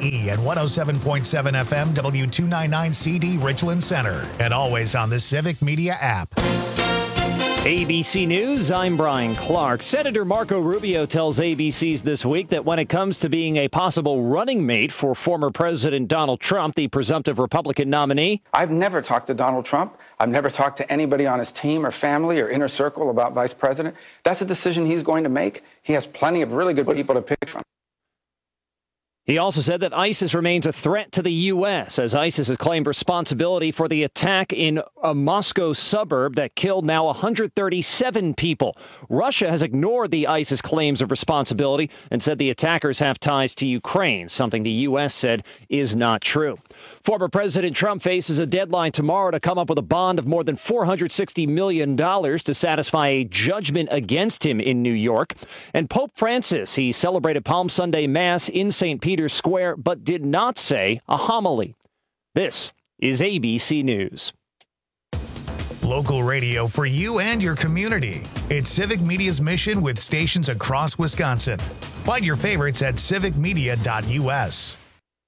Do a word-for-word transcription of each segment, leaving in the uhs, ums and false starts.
E and one oh seven point seven F M W two ninety-nine C D Richland Center. And always on the Civic Media app. A B C News, I'm Brian Clark. Senator Marco Rubio tells A B C's This Week that when it comes to being a possible running mate for former President Donald Trump, the presumptive Republican nominee, I've never talked to Donald Trump. I've never talked to anybody on his team or family or inner circle about vice president. That's a decision he's going to make. He has plenty of really good people to pick from. he also said that ISIS remains a threat to the U S as ISIS has claimed responsibility for the attack in a Moscow suburb that killed now one hundred thirty-seven people. Russia has ignored the ISIS claims of responsibility and said the attackers have ties to Ukraine, something the U S said is not true. Former President Trump faces a deadline tomorrow to come up with a bond of more than four hundred sixty million dollars to satisfy a judgment against him in New York. And Pope Francis, he celebrated Palm Sunday Mass in Saint Peter's Square, but did not say a homily. This is A B C News. Local radio for you and your community. It's Civic Media's mission with stations across Wisconsin. Find your favorites at civic media dot U S.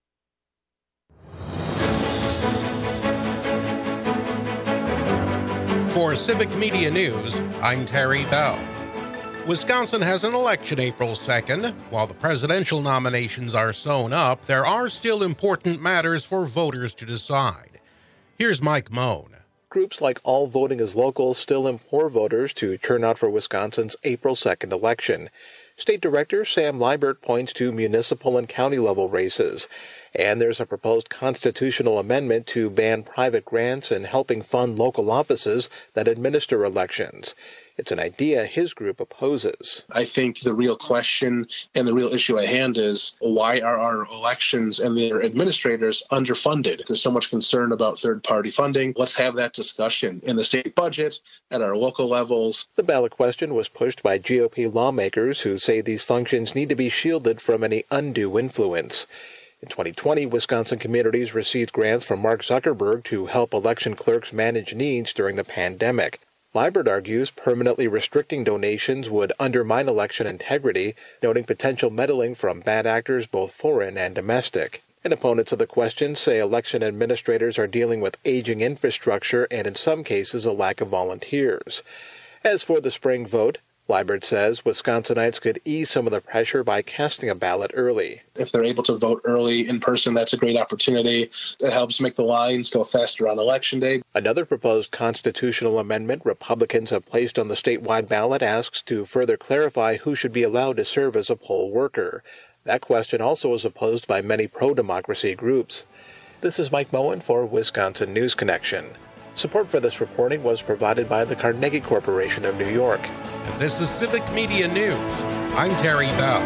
For Civic Media News, I'm Terry Bell. Wisconsin has an election April second. While the presidential nominations are sewn up, there are still important matters for voters to decide. Here's Mike Moan. Groups like All Voting is Local still implore voters to turn out for Wisconsin's April second election. State Director Sam Liebert points to municipal and county-level races. And there's a proposed constitutional amendment to ban private grants and helping fund local offices that administer elections. It's an idea his group opposes. I think the real question and the real issue at hand is, why are our elections and their administrators underfunded? There's so much concern about third-party funding. Let's have that discussion in the state budget, at our local levels. The ballot question was pushed by G O P lawmakers who say these functions need to be shielded from any undue influence. In twenty twenty, Wisconsin communities received grants from Mark Zuckerberg to help election clerks manage needs during the pandemic. Liebert argues permanently restricting donations would undermine election integrity, noting potential meddling from bad actors both foreign and domestic. And opponents of the question say election administrators are dealing with aging infrastructure and in some cases a lack of volunteers. As for the spring vote, Liebert says Wisconsinites could ease some of the pressure by casting a ballot early. If they're able to vote early in person, that's a great opportunity. It helps make the lines go faster on Election Day. Another proposed constitutional amendment Republicans have placed on the statewide ballot asks to further clarify who should be allowed to serve as a poll worker. That question also is opposed by many pro-democracy groups. This is Mike Moen for Wisconsin News Connection. Support for this reporting was provided by the Carnegie Corporation of New York. And this is Civic Media News. I'm Terry Bell.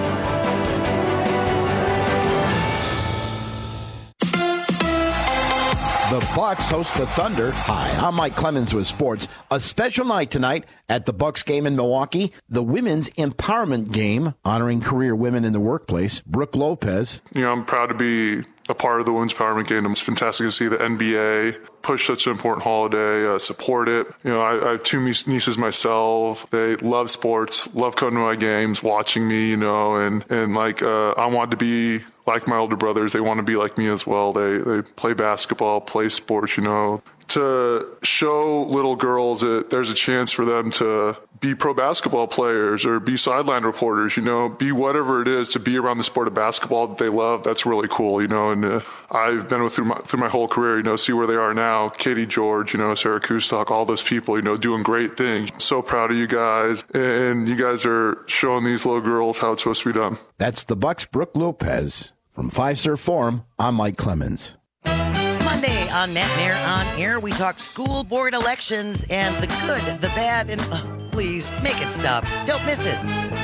The Bucks host the Thunder. Hi, I'm Mike Clemens with sports. A special night tonight at the Bucks game in Milwaukee. The women's empowerment game honoring career women in the workplace. Brooke Lopez. You know, I'm proud to be a part of the women's empowerment game. It's fantastic to see the N B A push such an important holiday, uh, support it. You know, I, I have two nieces myself. They love sports, love coming to my games, watching me, you know, and, and like, uh, I want to be like my older brothers. They want to be like me as well. They, they play basketball, play sports, you know, to show little girls that there's a chance for them to be pro basketball players or be sideline reporters, you know, be whatever it is to be around the sport of basketball that they love. That's really cool, you know, and uh, I've been with through my, through my whole career, you know, see where they are now. Katie George, you know, Sarah Kustok, all those people, you know, doing great things. So proud of you guys. And you guys are showing these little girls how it's supposed to be done. That's the Bucks' Brooke Lopez. From Five Star Forum, I'm Mike Clemens. Monday on Matt Nair on Air, we talk school board elections and the good, the bad, and oh, please make it stop. Don't miss it.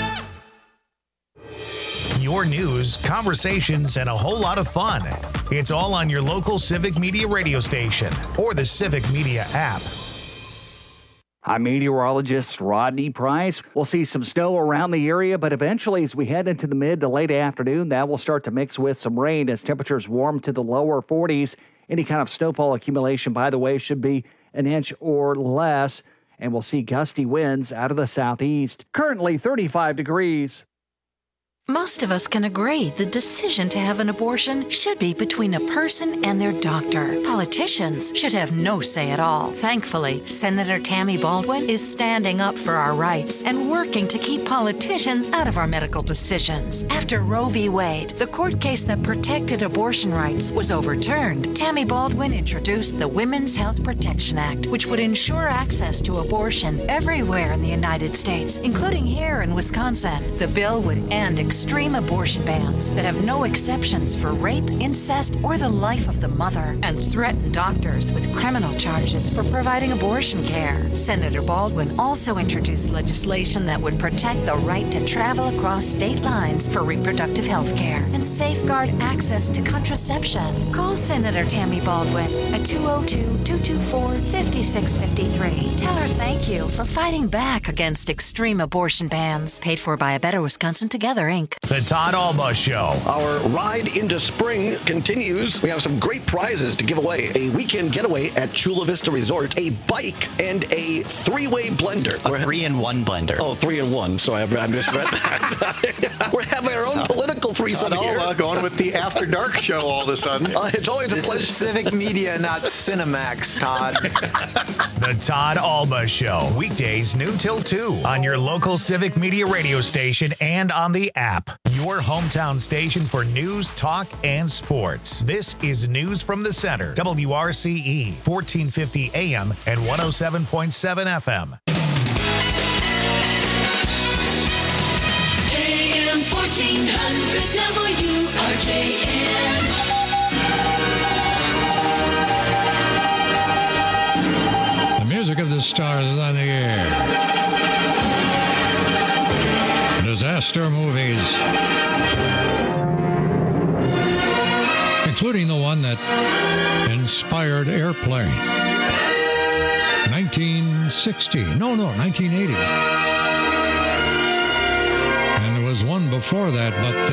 Your news, conversations, and a whole lot of fun. It's all on your local Civic Media radio station or the Civic Media app. I'm meteorologist Rodney Price. We'll see some snow around the area, but eventually as we head into the mid to late afternoon, that will start to mix with some rain as temperatures warm to the lower forties. Any kind of snowfall accumulation, by the way, should be an inch or less, and we'll see gusty winds out of the southeast. Currently thirty-five degrees. Most of us can agree the decision to have an abortion should be between a person and their doctor. Politicians should have no say at all. Thankfully, Senator Tammy Baldwin is standing up for our rights and working to keep politicians out of our medical decisions. After Roe v. Wade, the court case that protected abortion rights, was overturned, Tammy Baldwin introduced the Women's Health Protection Act, which would ensure access to abortion everywhere in the United States, including here in Wisconsin. The bill would end extreme abortion bans that have no exceptions for rape, incest, or the life of the mother, and threaten doctors with criminal charges for providing abortion care. Senator Baldwin also introduced legislation that would protect the right to travel across state lines for reproductive health care and safeguard access to contraception. Call Senator Tammy Baldwin at two oh two, two two four, five six five three. Tell her thank you for fighting back against extreme abortion bans. Paid for by A Better Wisconsin Together, Incorporated. The Todd Alba Show. Our ride into spring continues. We have some great prizes to give away. A weekend getaway at Chula Vista Resort, a bike, and a three-way blender. A three-in-one blender. Oh, three-in-one. So I misread that. We're having our own political threesome Todd here. Alba going with the After Dark show all of a sudden. Uh, it's always this a pleasure. Is Civic Media, not Cinemax, Todd. The Todd Alba Show. Weekdays noon till two on your local Civic Media radio station and on the app. Your hometown station for news, talk, and sports. This is News from the Center. W R C E, fourteen fifty A M and one oh seven point seven F M. A M fourteen hundred W R J N. The music of the stars is on the air. Disaster movies, including the one that inspired Airplane. nineteen sixty. No, no, nineteen eighty. And there was one before that, but...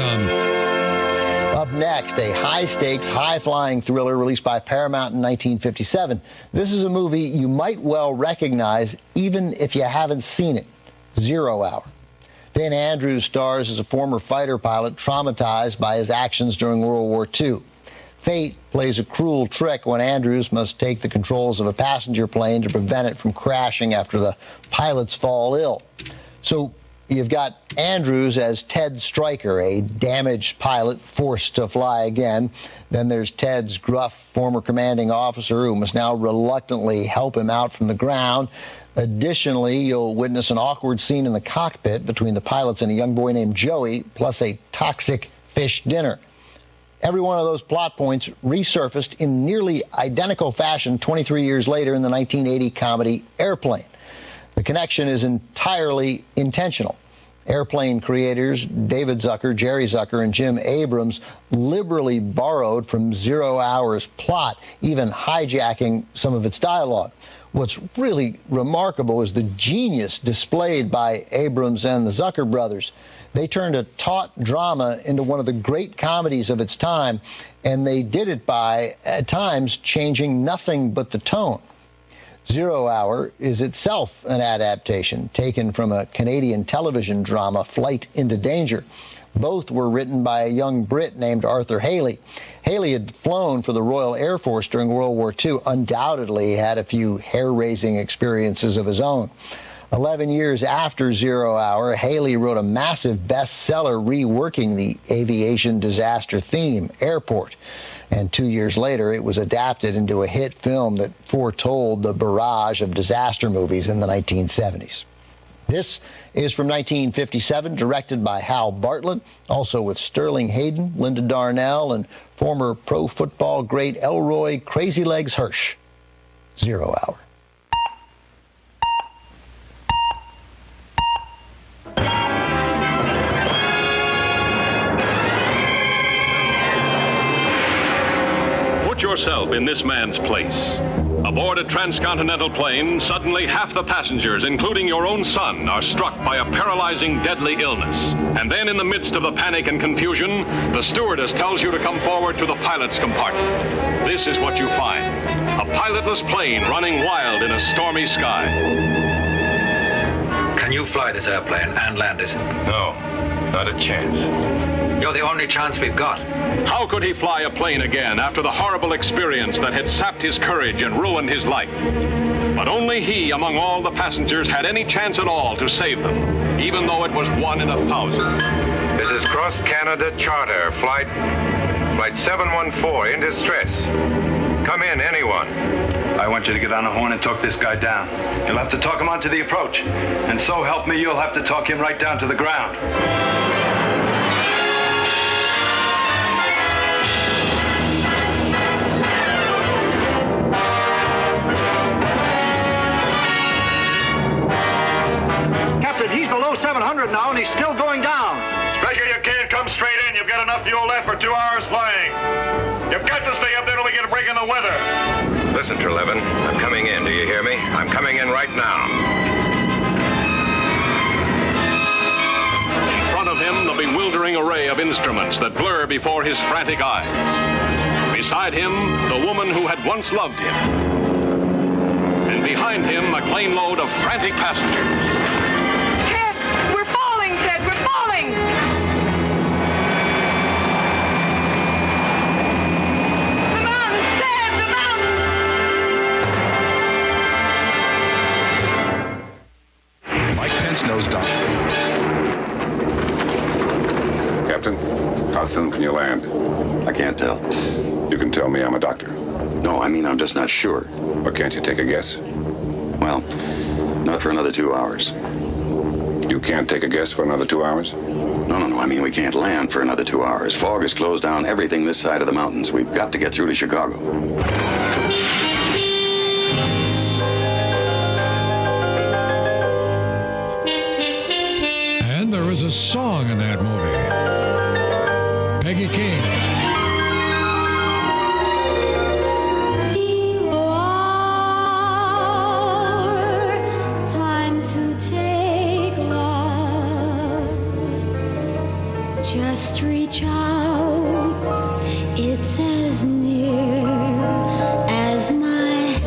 Um, Up next, a high-stakes, high-flying thriller released by Paramount in nineteen fifty-seven. This is a movie you might well recognize even if you haven't seen it. Zero Hour. Dana Andrews stars as a former fighter pilot traumatized by his actions during World War Two. Fate plays a cruel trick when Andrews must take the controls of a passenger plane to prevent it from crashing after the pilots fall ill. So you've got Andrews as Ted Stryker, a damaged pilot forced to fly again. Then there's Ted's gruff former commanding officer who must now reluctantly help him out from the ground. Additionally, you'll witness an awkward scene in the cockpit between the pilots and a young boy named Joey, plus a toxic fish dinner. Every one of those plot points resurfaced in nearly identical fashion twenty-three years later in the nineteen eighty comedy Airplane. The connection is entirely intentional. Airplane creators David Zucker, Jerry Zucker, and Jim Abrams liberally borrowed from Zero Hour's plot, even hijacking some of its dialogue. What's really remarkable is the genius displayed by Abrams and the Zucker brothers. They turned a taut drama into one of the great comedies of its time, and they did it by, at times, changing nothing but the tone. Zero Hour is itself an adaptation taken from a Canadian television drama, Flight into Danger. Both were written by a young Brit named Arthur Haley. Haley had flown for the Royal Air Force during World War Two, undoubtedly had a few hair-raising experiences of his own. Eleven years after Zero Hour, Haley wrote a massive bestseller reworking the aviation disaster theme, Airport. And two years later, it was adapted into a hit film that foretold the barrage of disaster movies in the nineteen seventies. This is from nineteen fifty-seven, directed by Hal Bartlett, also with Sterling Hayden, Linda Darnell, and former pro football great Elroy Crazy Legs Hirsch. Zero Hour. Put yourself in this man's place. Aboard a transcontinental plane, suddenly half the passengers, including your own son, are struck by a paralyzing, deadly illness. And then in the midst of the panic and confusion, the stewardess tells you to come forward to the pilot's compartment. This is what you find: a pilotless plane running wild in a stormy sky. Can you fly this airplane and land it? No. Not a chance. You're the only chance we've got. How could he fly a plane again after the horrible experience that had sapped his courage and ruined his life? But only he, among all the passengers, had any chance at all to save them, even though it was one in a thousand. This is Cross Canada Charter, flight, flight seven one four, in distress. Come in, anyone. I want you to get on the horn and talk this guy down. You'll have to talk him onto the approach. And so help me, you'll have to talk him right down to the ground. Captain, he's below seven hundred now, and he's still going down. Striker, you can't come straight in. You've got enough fuel left for two hours flying. You've got to stay up there till we get a break in the weather. Listen, Trelevin, I'm coming in. Do you hear me? I'm coming in right now. In front of him, the bewildering array of instruments that blur before his frantic eyes. Beside him, the woman who had once loved him. And behind him, a plane load of frantic passengers. Ted! We're falling, Ted! We're falling! Nose down. Captain, how soon can you land? I can't tell. You can tell me I'm a doctor. No, I mean, I'm just not sure. But can't you take a guess? Well, not for another two hours. You can't take a guess for another two hours? No, no, no. I mean, we can't land for another two hours. Fog has closed down everything this side of the mountains. We've got to get through to Chicago. There was a song in that movie. Peggy King. Zero hour, time to take love. Just reach out, it's as near as my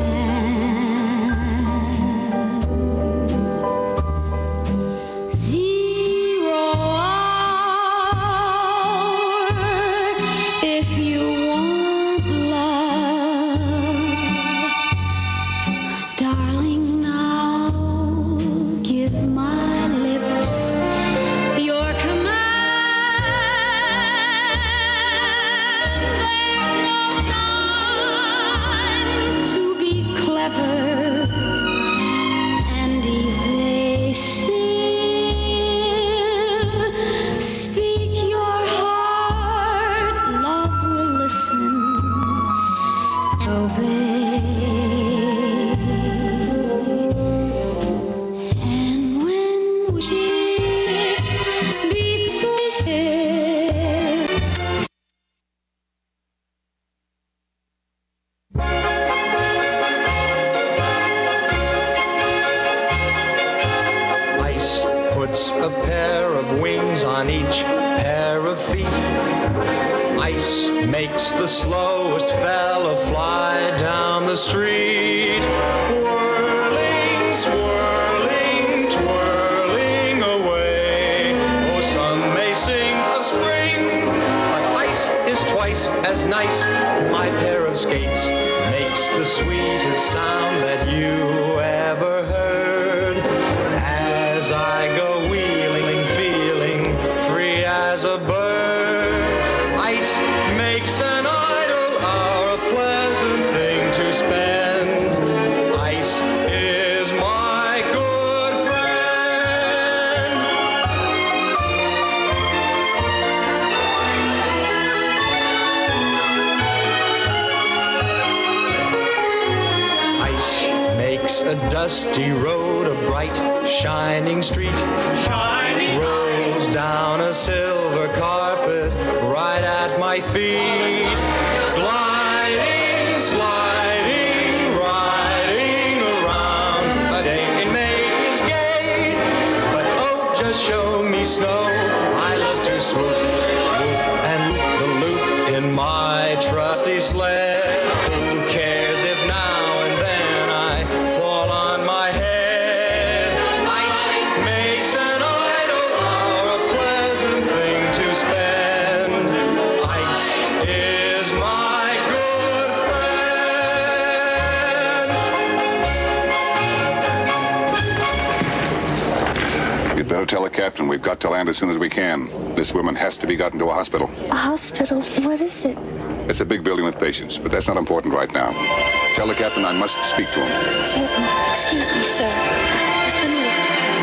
dusty road, a bright, shining street. Shining rolls down a silver carpet right at my feet. Gliding, sliding, riding around. A day in May is gay, but oh, just show me snow. I love to swoop, whoop, and the loop in my trusty sled. Who cares if now and then I fall on my head? Ice makes an idle or a pleasant to tell the captain we've got to land as soon as we can. This woman has to be gotten to a hospital. A hospital? What is it? It's a big building with patients, but that's not important right now. Tell the captain I must speak to him. Certainly. Excuse me, sir. Just a minute.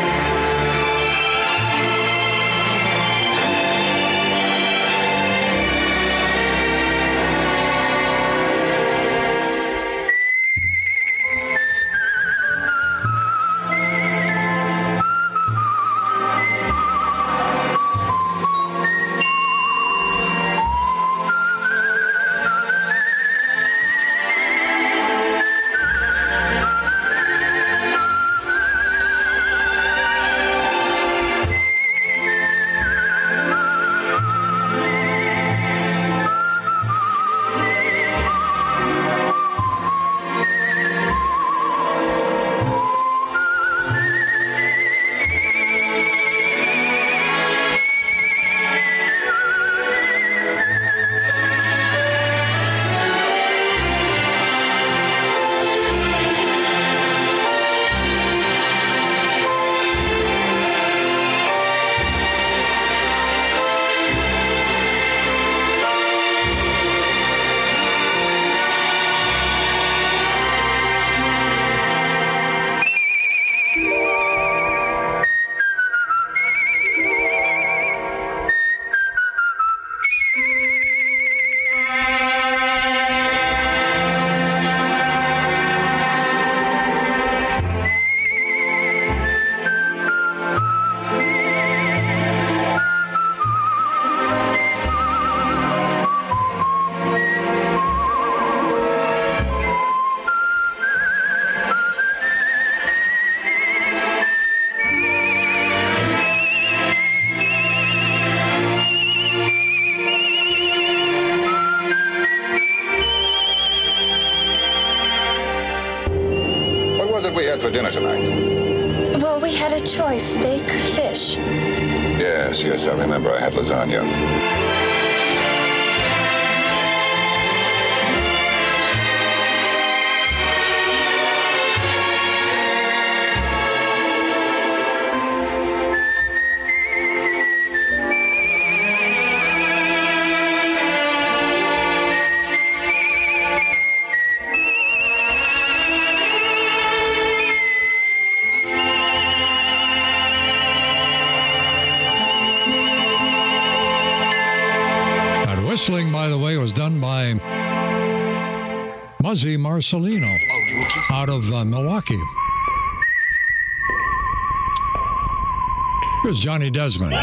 We had for dinner tonight? Well, we had a choice, steak or fish. Yes, yes, I remember. I had lasagna. Whistling, by the way, was done by Muzzy Marcelino out of uh, Milwaukee. Here's Johnny Desmond.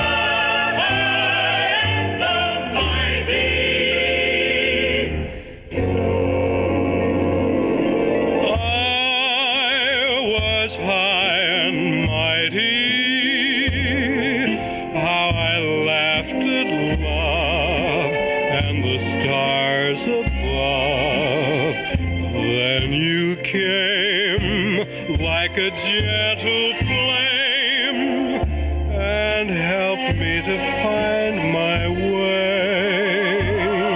A gentle flame and help me to find my way.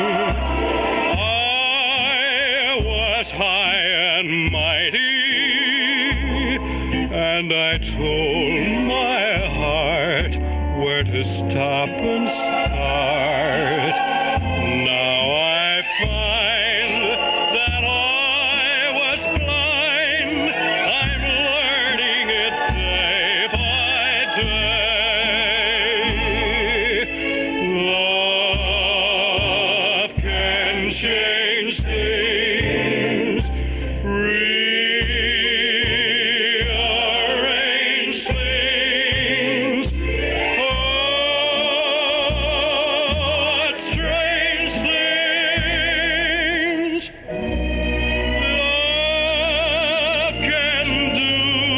I was high and mighty, and I told my heart where to stop and start. Now I find that I was blind. I'm learning it day by day. Love can change things, rearrange things. Oh, what strange things love can do.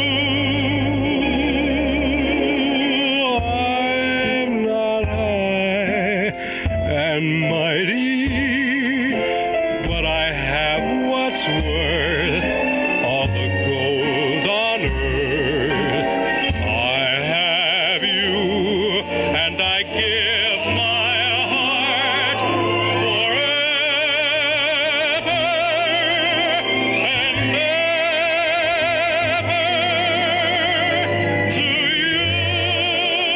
I'm not high and mighty, but I have what's worth all the gold on earth. I have you, and I give my heart forever and ever to you.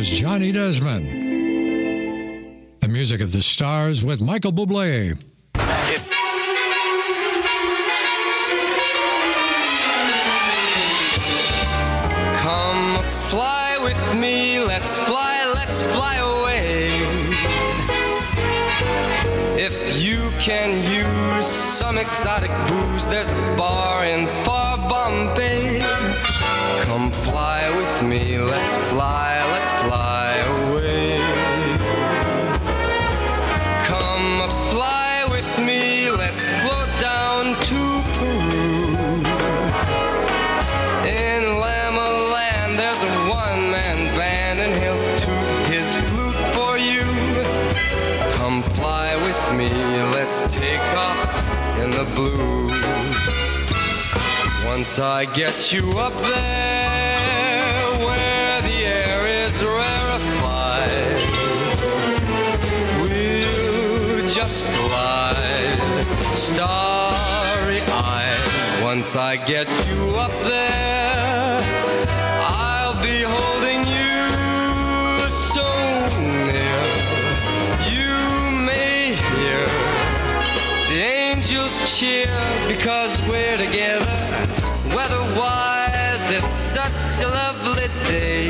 was Johnny Desmond. The music of the Stars with Michael Bublé. Come fly with me, let's fly, let's fly away. If you can use some exotic booze, there's a bar in far Bombay. Come fly with me, let's fly, let's fly away. Come fly with me, let's float down to Peru. In Lama Land, there's a one-man band, and he'll toot his flute for you. Come fly with me, let's take off in the blue. Once I get you up there where the air is rarefied, we'll just glide starry-eyed. Once I get you up there, I'll be holding you so near. You may hear the angels cheer because we're together. Weather-wise, it's such a lovely day.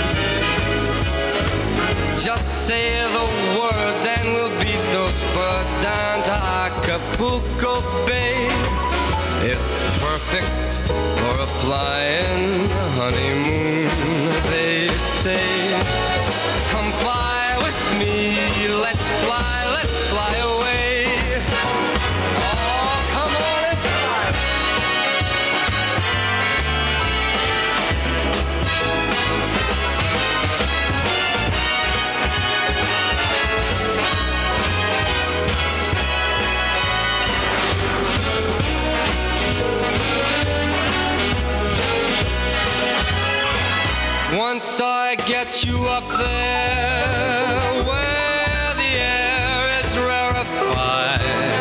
Just say the words and we'll beat those birds down to Acapulco Bay. It's perfect for a flying honeymoon, they say. Come fly with me, let's fly, let's fly away. Oh, come on and fly. Once I get you up there where the air is rarefied,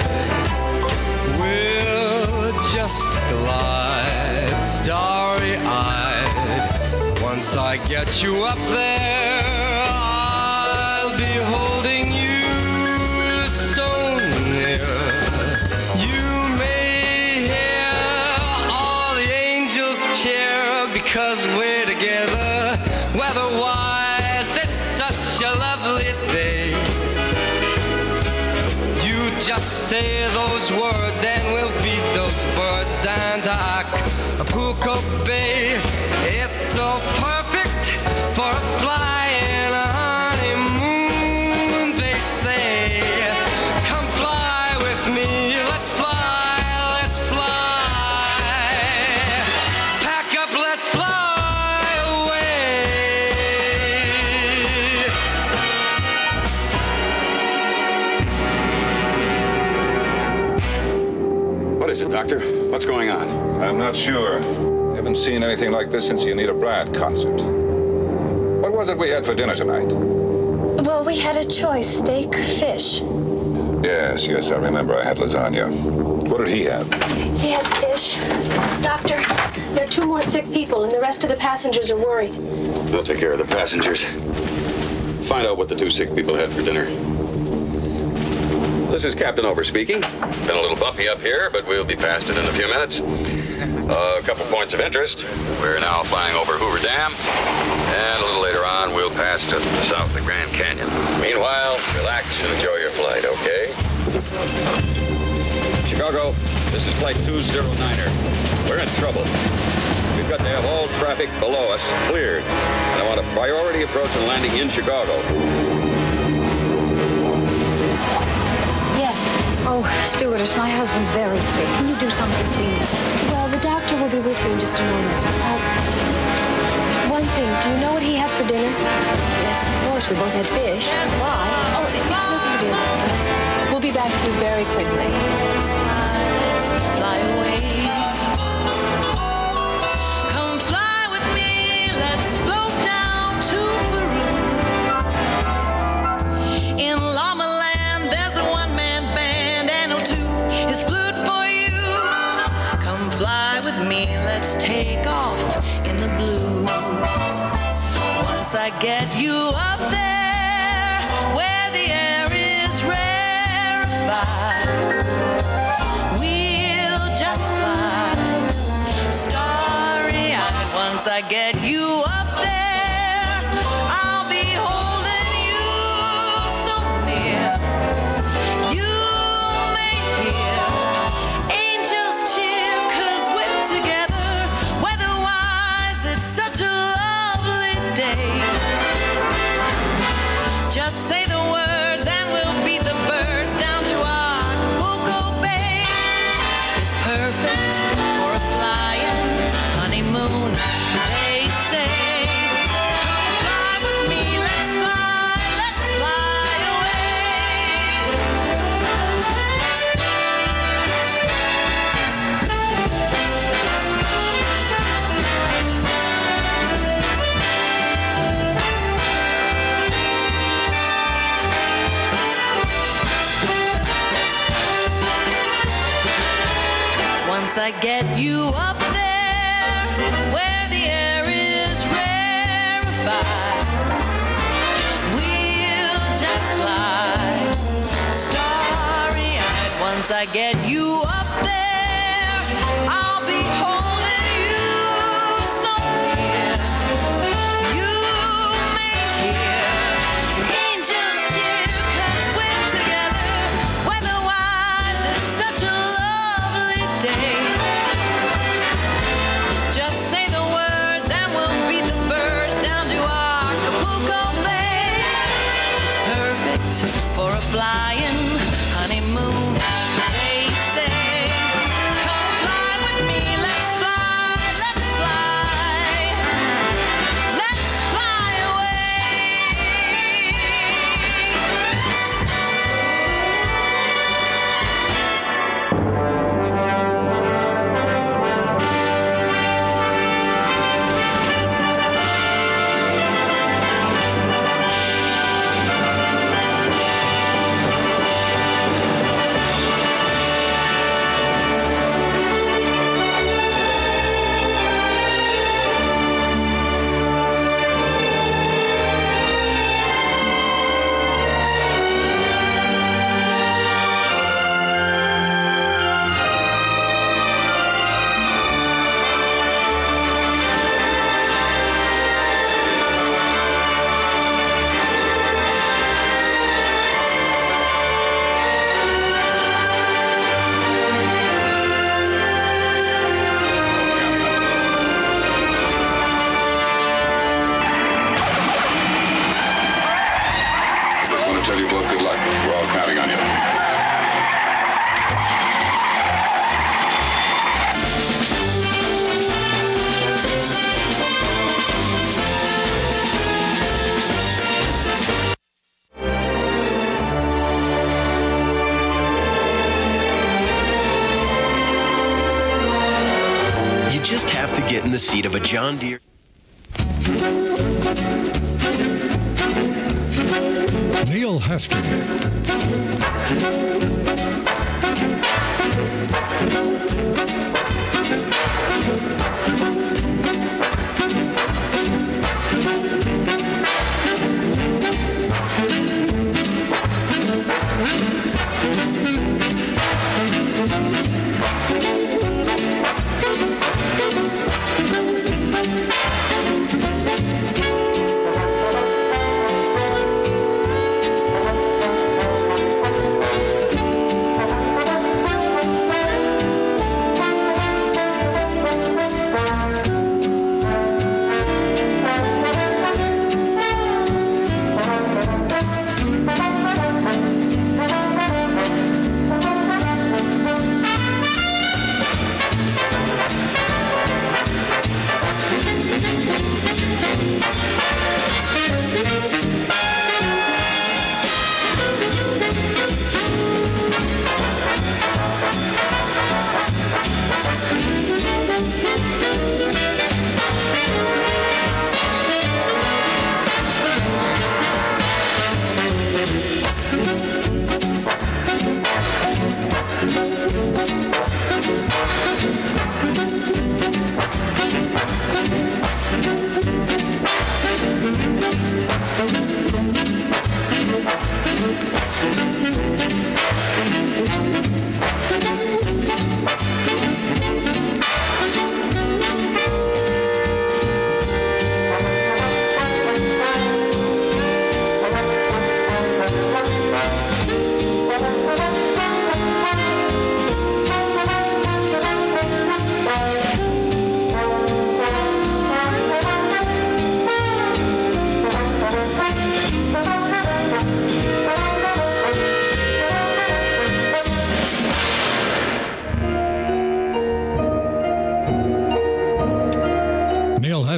we'll just glide starry-eyed. Once I get you up there, I'll be holding you so near. You may hear all the angels cheer because we're together. Weather-wise, it's such a lovely day. You just say those words and we'll beat those birds down to Acapulco Bay. It's so perfect for a flying honeymoon, they say. Come fly with me, let's fly, let's fly. Pack up, let's fly. What is it, Doctor? What's going on? I'm not sure. Haven't seen anything like this since the Anita Bryant concert. What was it we had for dinner tonight? Well, we had a choice, steak or fish. Yes, yes, I remember. I had lasagna. What did he have? He had fish. Doctor, there are two more sick people, and the rest of the passengers are worried. We'll take care of the passengers. Find out what the two sick people had for dinner. This is Captain Over speaking. Been a little bumpy up here, but we'll be past it in a few minutes. Uh, a couple points of interest. We're now flying over Hoover Dam, and a little later on, we'll pass just to the south of the Grand Canyon. Meanwhile, relax and enjoy your flight, okay? Chicago, this is Flight two oh niner. We're in trouble. We've got to have all traffic below us cleared, and I want a priority approach and landing in Chicago. Oh, stewardess, my husband's very sick. Can you do something, please? Well, the doctor will be with you in just a moment. Uh, one thing, do you know what he had for dinner? Yes, of course. We both had fish. Why? Oh, it's nothing to do with it. We'll be back to you very quickly. Let's fly, let's fly away. Come fly with me, let's float down to Peru. In Llama Land, there's a one-man band, and he'll toot his flute for you. Come fly with me, let's take off in the blue. Once Once I get you up there where the air is rarefied, we'll just fly starry-eyed. Once I get you up there, I'll be holding you so near. You may hear angels cheer 'cause we're together. Weather-wise, it's such a lovely day. Just say the words and we'll beat the birds down to Acapulco Bay. It's perfect for a flying honeymoon, they say. Come fly with me, let's fly, let's fly away. Once I get you up there where the air is rarefied, we'll just glide starry-eyed. Once I get you up there, I'll be holding you so near. You may hear angels cheer 'cause we're together. Weather-wise, it's such a lovely day. Just say the words and we'll beat the birds down to Acapulco Bay. It's perfect for a flying honeymoon, they say. Come fly with me, let's fly, let's fly. Let's fly away. I just want to tell you both good luck. We're all counting on you. You just have to get in the seat of a John Deere. Neil Hefti.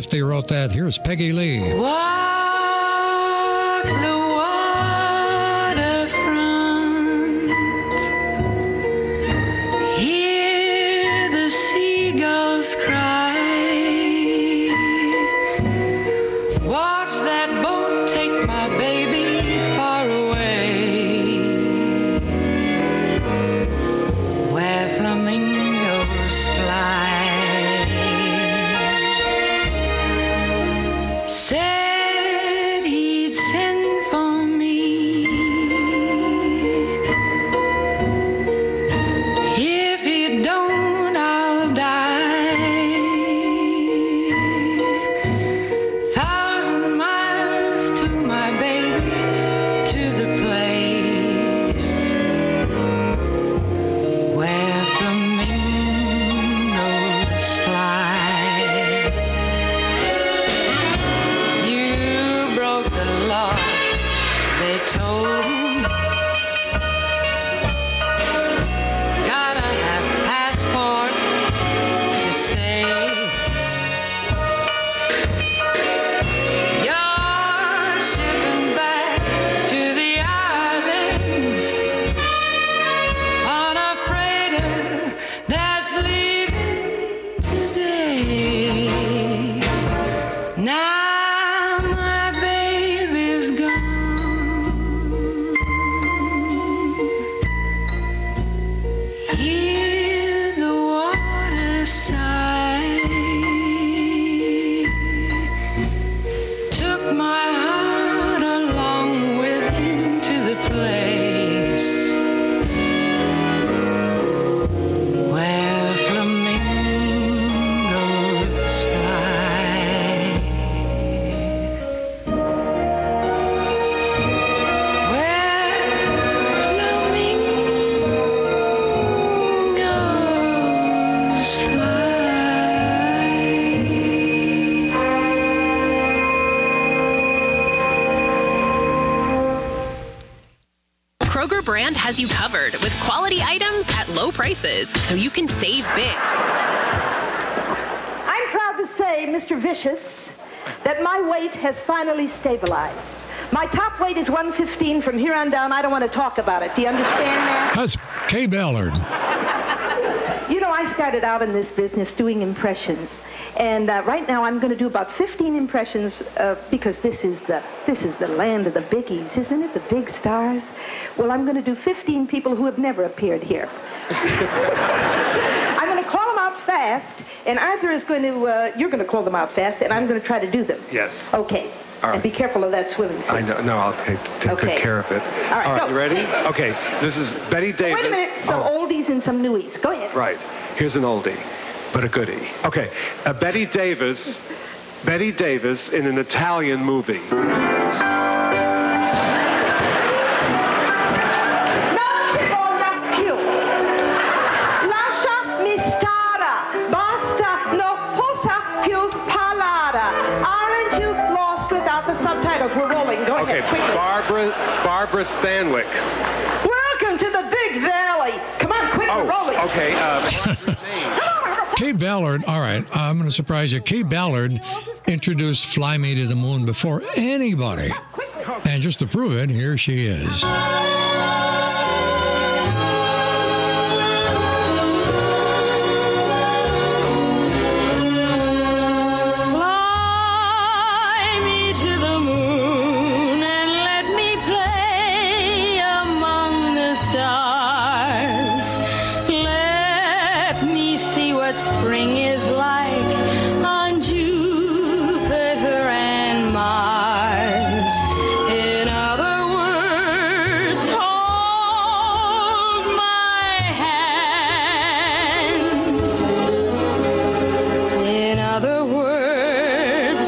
Lefty wrote that. Here's Peggy Lee. Walk the waterfront, hear the seagulls cry, watch that boat take my baby far away, where flamingos fly. Said he'd send for me if he don't, I'll die. Thousand miles to my baby, to the place where flamingos fly. They told me gotta have passport to stay. You're shipping back to the islands on a freighter that's leaving today. Now hear the water sigh, took my heart along with him to the place where flamingos fly, where flamingos Kroger brand has you covered with quality items at low prices, so you can save big. I'm proud to say, Mister Vicious, that my weight has finally stabilized. My top weight is one fifteen. From here on down, I don't want to talk about it. Do you understand that? That's Kay Ballard. You know, I started out in this business doing impressions, and uh, right now I'm going to do about fifteen impressions uh, because this is the this is the land of the biggies, isn't it? The big stars. Well, I'm going to do fifteen people who have never appeared here. I'm going to call them out fast, and Arthur is going to. Uh, you're going to call them out fast, and I'm going to try to do them. Yes. Okay. All right. And be careful of that swimming suit. I know. No, I'll take, take Okay. good care of it. All right, go. You ready? Okay. This is Betty Davis. Wait a minute. Some Oh, oldies and some newies. Go ahead. right. Here's an oldie, but a goodie. Okay. Uh, Betty Davis. Betty Davis in an Italian movie. We're rolling. Go Okay, ahead, quickly. Barbara Barbara Stanwyck. Welcome to the Big Valley. Come on, quick, we're rolling. Okay, uh, Kay Ballard, all right, I'm going to surprise you. Kay Ballard introduced Fly Me to the Moon before anybody. And just to prove it, here she is. Spring is like on Jupiter and Mars. In other words, hold my hand. In other words,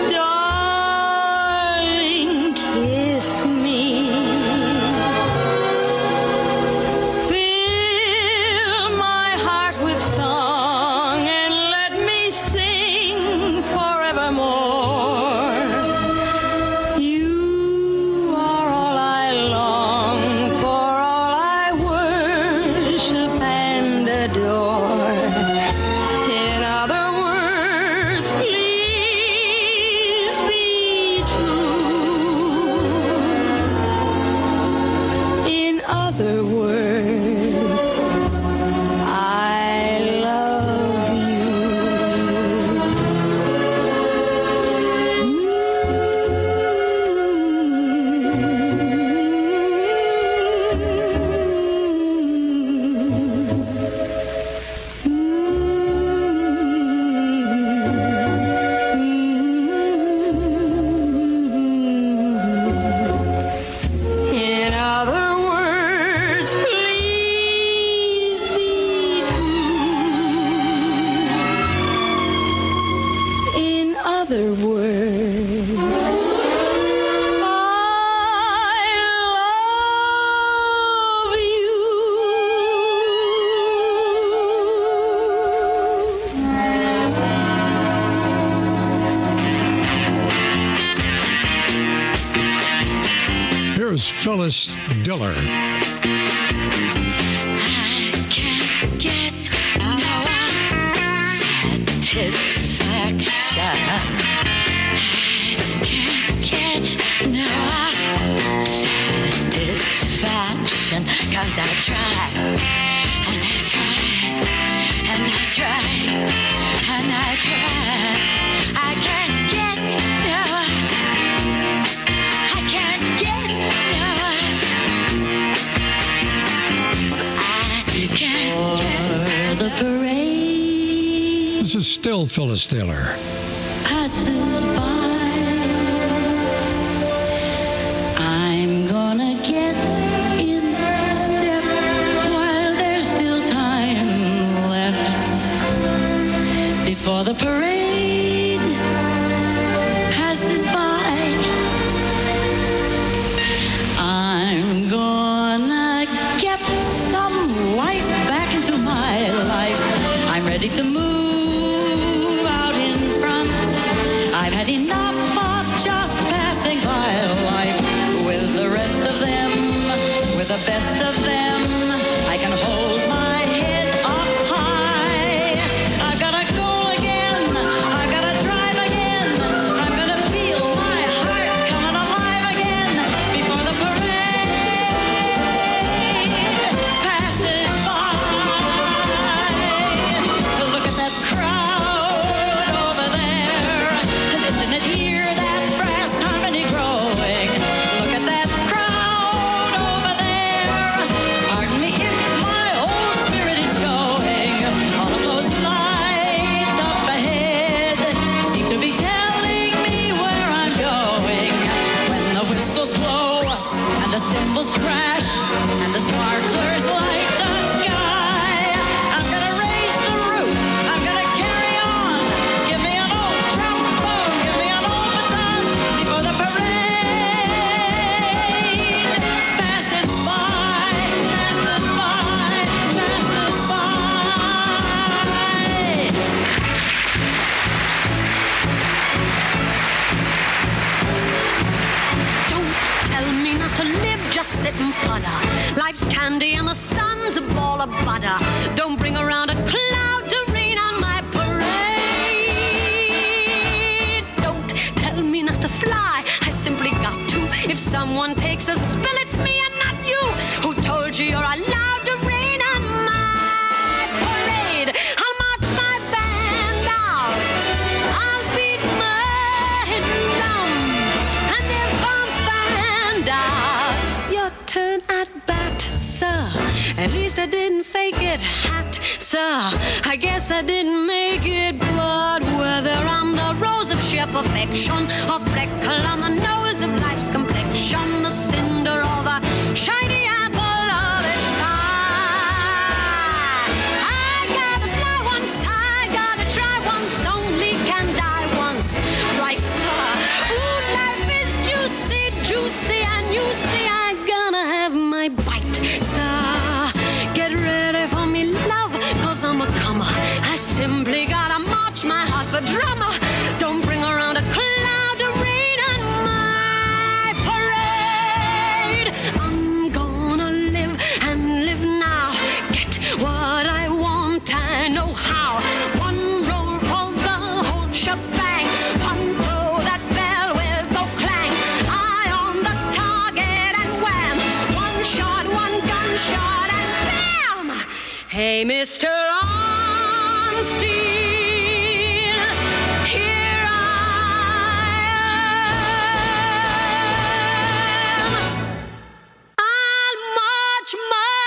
darling, kiss me. Fill my heart with song. Sing Phyllis Diller. Can't get no satisfaction. I can't get no satisfaction. Cause I try, and I try, and I try, and I try. I can't get no, I can't get no, I can't get the parade. This is still Phyllis Diller. Passes by. I'm gonna get in step while there's still time left before the parade passes by. I'm gonna get some life back into my life. I'm ready to move out in front. I've had enough of just passing by life with the rest of them, with the best of them. I can hold my head up high. I've got a goal again. I've got to drive again. I'm gonna feel my heart coming alive again before the parade passes by. Look at that crowd over there. Listen and hear that brass harmony growing. Look at that crowd over there. Pardon me if my old spirit is showing. All of those lights up ahead seem to be telling me where I'm going. When the whistles blow and the cymbals crash and the sparklers light the sky, I'm gonna raise the roof. I'm gonna carry on. Give me an old trombone. Give me an old baton before the parade passes by, passes by, passes by. Don't tell me not to live, just sit and putter. Life's candy and the sun's a ball of butter. Don't bring around a cloud to rain on my parade. Don't tell me not to fly, I simply got to. If someone takes a spill, it's me and not you. Who told you you're allowed to rain on my parade? I'll march my band out. I'll beat my drum. And if I'm found out, your turn at bat, sir. At least I didn't fake it, hat, sir. I guess I didn't make it, but whether I'm the rose of sheer perfection or freckle on the nose of life's complexion, the cinder or the shiny apple of its eye, I gotta fly once, I gotta try once, only can die once, right, sir? Ooh, life is juicy, juicy, and you see I'm gonna have my bite, sir. Get ready for me, love, cause I'm a comer. I simply gotta march, my heart's a drummer. Don't bring around a cloud to rain on my parade. I'm gonna live and live now. Get what I want, I know how. One roll for the whole shebang. One throw, that bell will go clang. Eye on the target and wham. One shot, one gunshot and bam. Hey, Mister Ornstein, here I am. I'll march my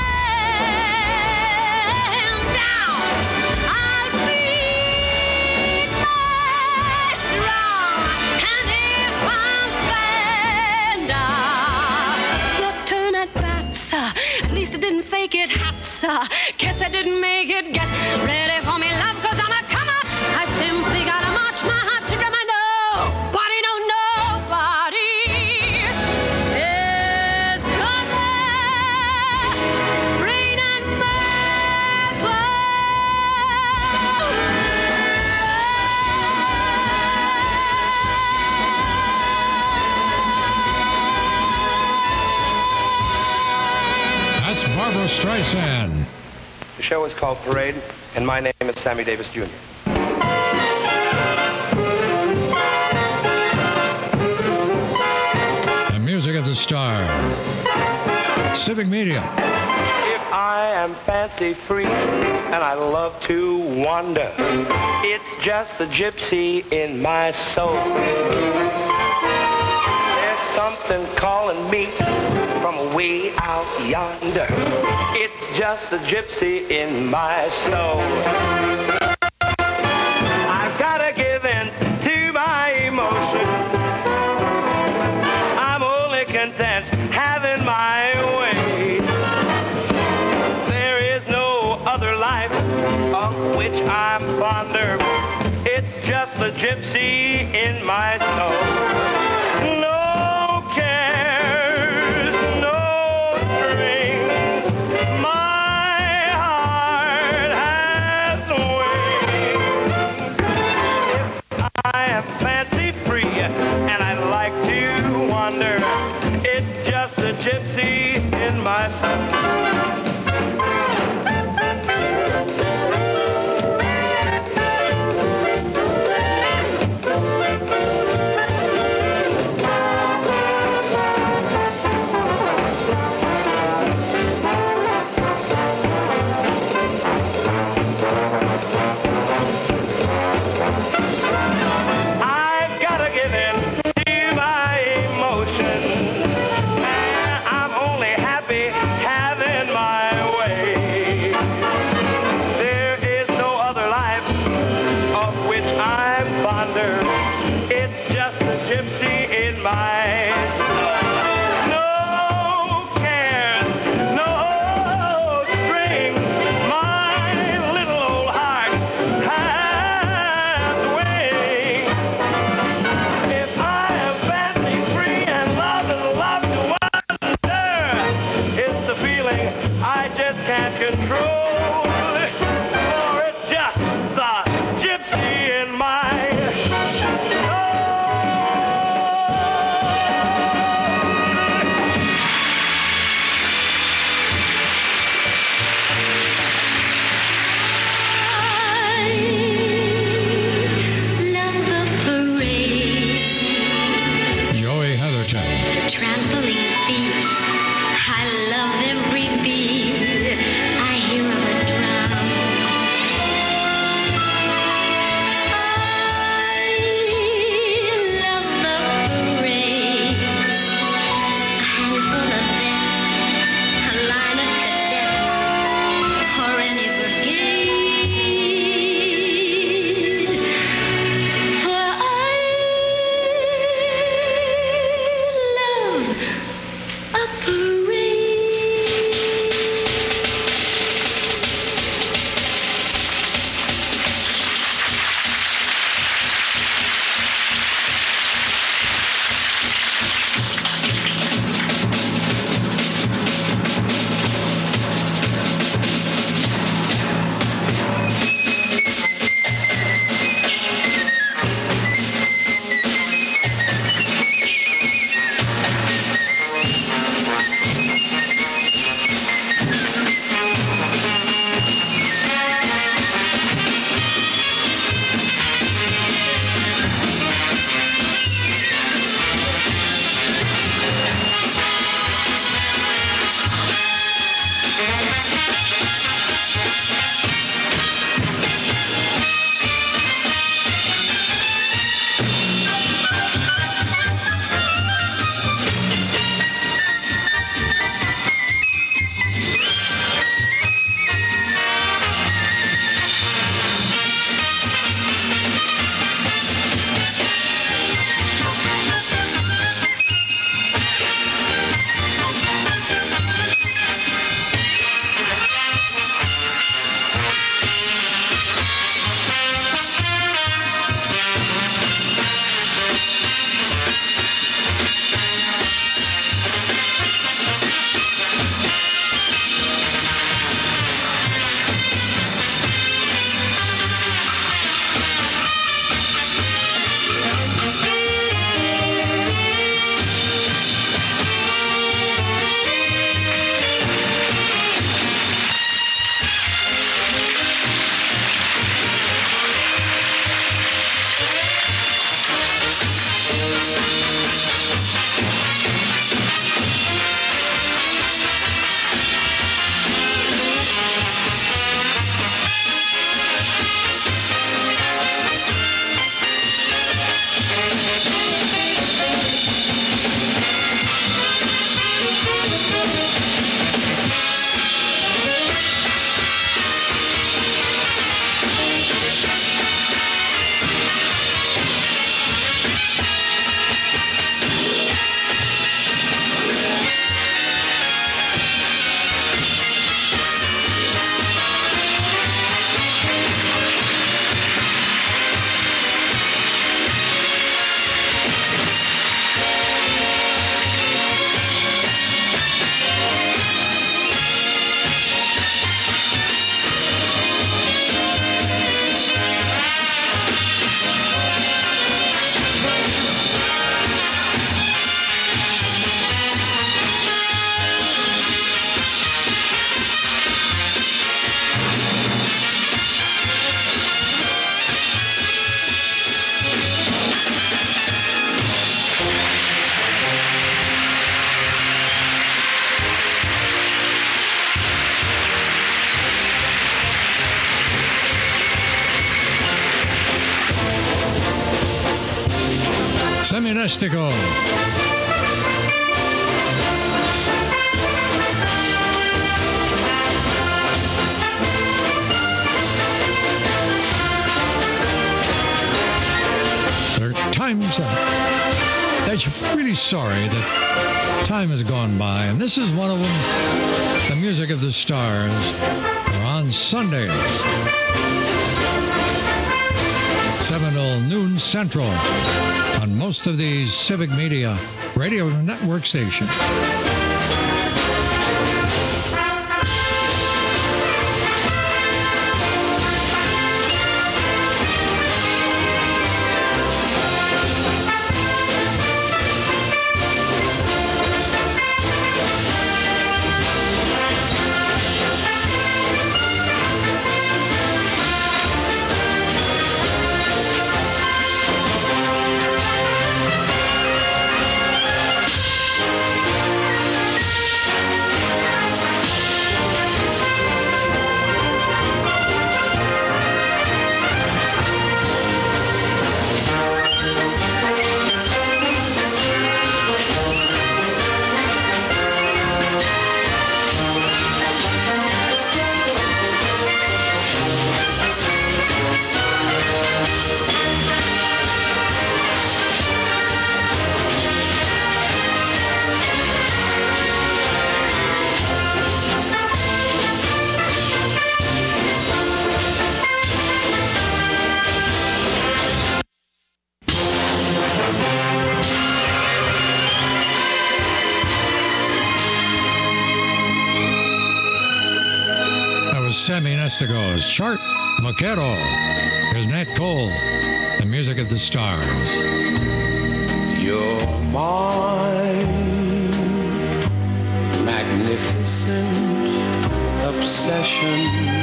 band out. I'll beat my drum. And if I'm found out, your turn at bat, sir. At least I didn't fake it, hat, sir. Guess I didn't make it. Get ready for me, love, cause I'm a comer. I simply gotta march my heart to drum. I know, nobody, no, nobody is gonna rain on my parade. Streisand. The show is called Parade, and my name is Sammy Davis Junior And music at the Star. Civic Media. If I am fancy free and I love to wander, it's just the gypsy in my soul. There's something calling me from way out yonder. It's just the gypsy in my soul. I've gotta give in to my emotion. I'm only content having my way. There is no other life of which I'm fonder. It's just the gypsy in my soul. No cares, no strings. My heart has wings. If I am fancy free and I like to wander, it's just the gypsy in my soul. Seminestico. There are times uh, that you're really sorry that time has gone by, and this is one of them. The Music of the Stars are on Sundays, seven till noon Central, on most of these Civic Media radio network stations. Seminestico's Chart Vaquero. Here's Nat Cole, The Music of the Stars. You're mine, magnificent obsession,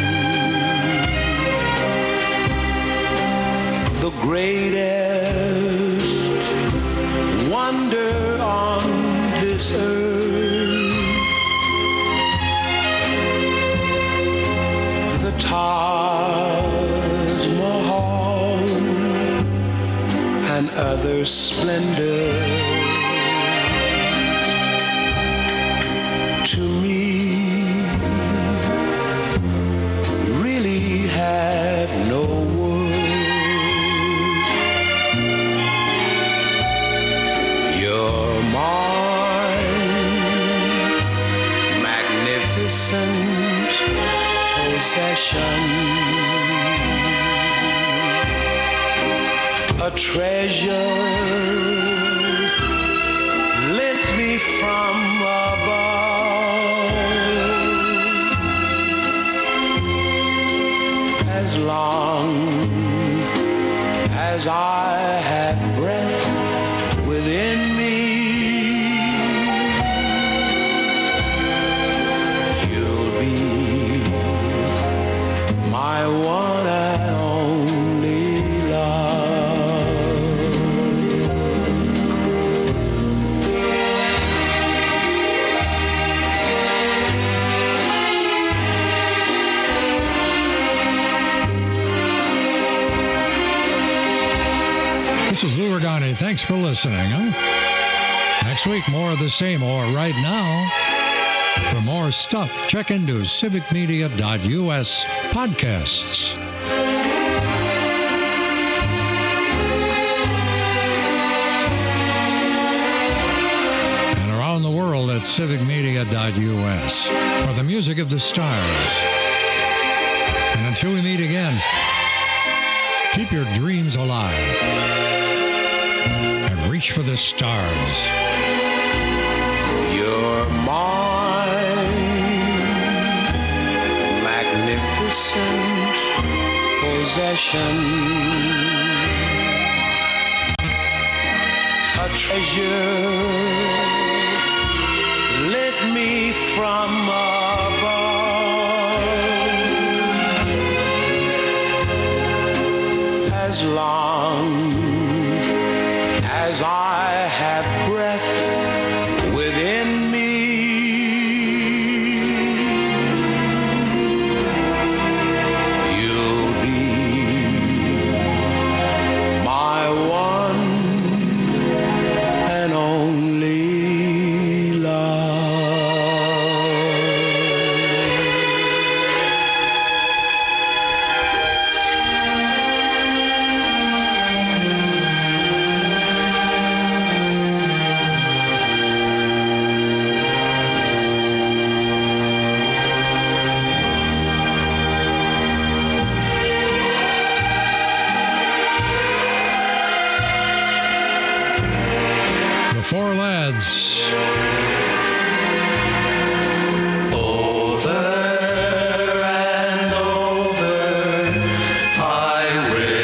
the greatest wonder on this earth. Taj Mahal and other splendors to me really have no worth. You're mine, magnificent possession, a treasure lent me from above. As long as I have breath within me, my one and only love. This is Lou Ragani. Thanks for listening. Huh? Next week, more of the same, or right now. For more stuff, check into civic media dot U S podcasts. And around the world at civic media dot U S for the Music of the Stars. And until we meet again, keep your dreams alive and reach for the stars. You're mine, magnificent possession, a treasure lent me from above. As long as I have breath within me, you'll be my one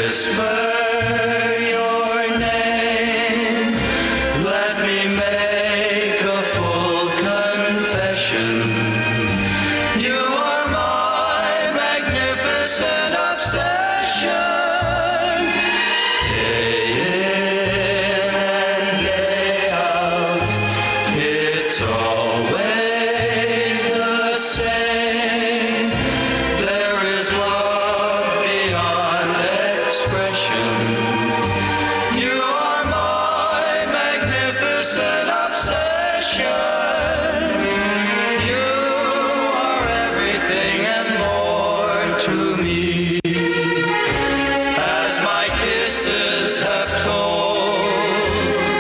whisper your name. Let me make a full confession. You are my magnificent obsession. Day in and day out, it's always the same. There is love beyond expression. You are my magnificent obsession. You are everything and more to me. As my kisses have told,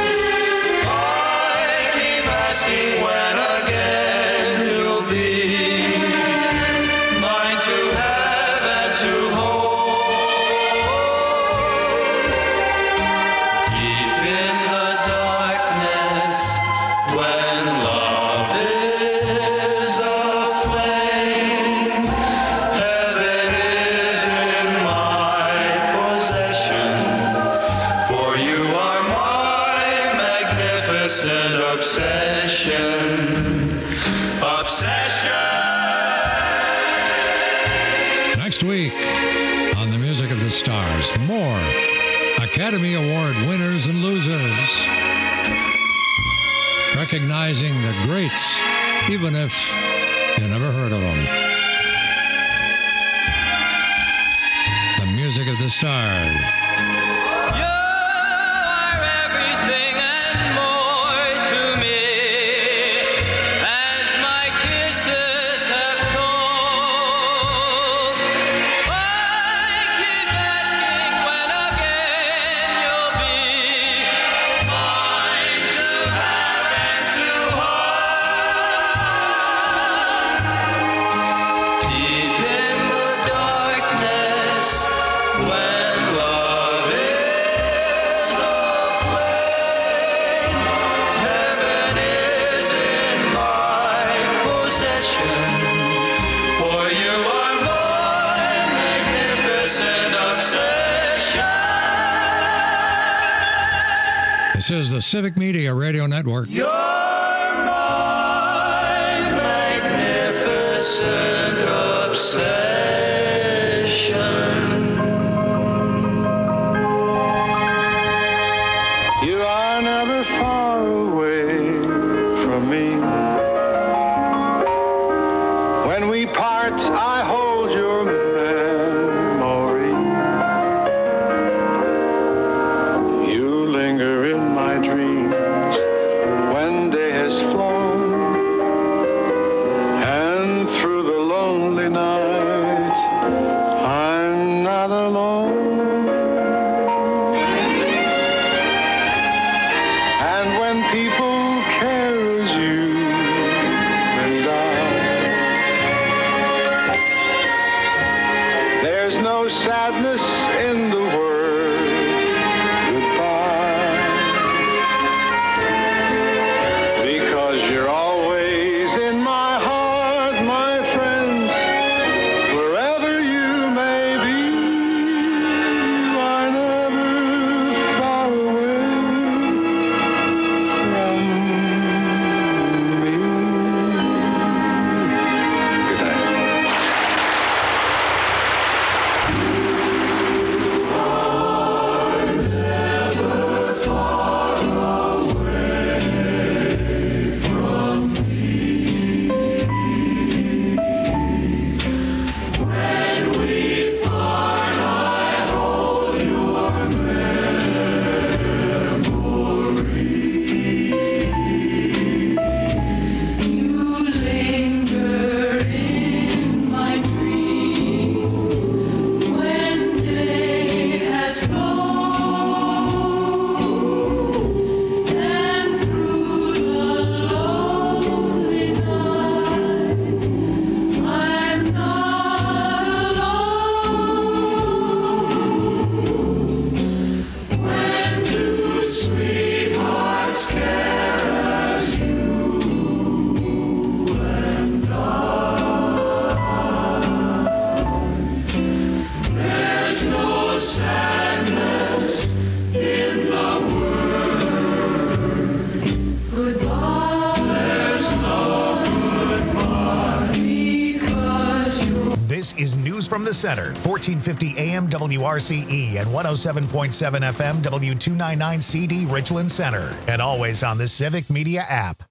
I keep asking when again you'll be mine to have and to hold. Deep in the darkness, when love is aflame, heaven is in my possession. For you are my magnificent obsession. Obsession. Next week on the Music of the Stars, more Academy Award winners and losers. Recognizing the greats, even if you never heard of them. The Music of the Stars. You are everything and more to me. As my kisses have told, I keep asking when again you'll be mine to have and to hold. Deep in the darkness, when love is aflame, heaven is in my possession. For you are my magnificent obsession. This is the Civic Media Radio Network. You're my magnificent obsession. You are never far away from me. When we part, I hold your memory. You linger in my dreams when day has flown, and through the lonely night, I'm not alone. And when people care as you and I, there's no sadness in the word goodbye, because you're always in my heart, my friends, wherever you may be. You are never far away from me. Good night. from the center, fourteen fifty A M W R C E and one oh seven point seven F M W two ninety-nine C D Richland Center. And always on the Civic Media app.